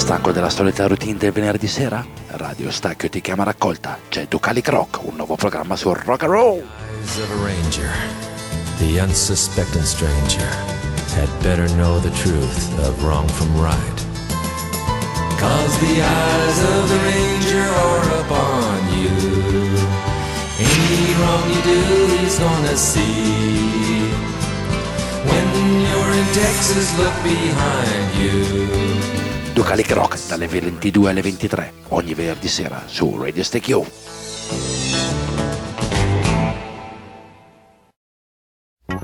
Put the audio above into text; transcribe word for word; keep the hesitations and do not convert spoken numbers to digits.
Stanco della solita routine del venerdì sera? Radio Stacchio ti chiama a raccolta. C'è Ducalic Rock, un nuovo programma su Rock and Roll. Eyes of a ranger, the unsuspecting stranger, had better know the truth of wrong from right. Cause the eyes of the ranger are upon you. Any wrong you do, he's gonna see. When you're in Texas, look behind you. Ducalic Rock dalle ventidue alle ventitré, ogni venerdì sera su Radio Stacchio.